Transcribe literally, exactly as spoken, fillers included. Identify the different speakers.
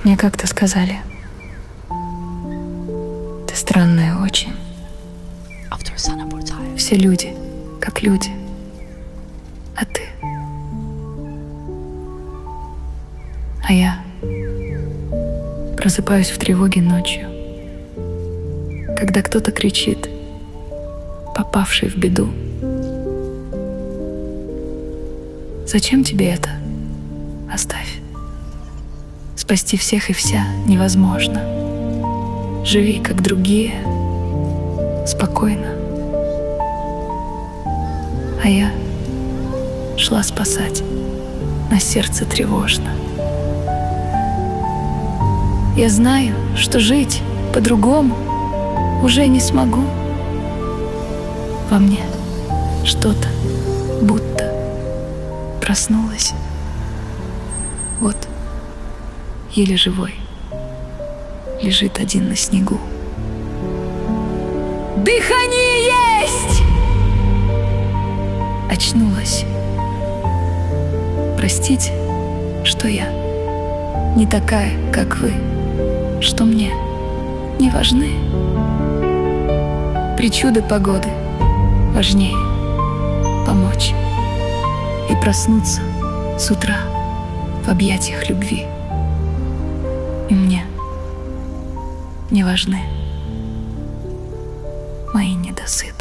Speaker 1: Мне как-то сказали: ты странная очень. Все люди, как люди, а ты. А я просыпаюсь в тревоге ночью, когда кто-то кричит, попавший в беду: зачем тебе это? Оставь. Спасти всех и вся невозможно. Живи, как другие, спокойно. А я шла спасать, на сердце тревожно. Я знаю, что жить по-другому уже не смогу. Во мне что-то будто проснулось. Вот, еле живой, лежит один на снегу. Дыхание есть! Очнулась. Простите, что я не такая, как вы, что мне не важны причуды погоды. Важнее помочь и проснуться с утра в объятиях любви. И мне не важны мои недосыпы.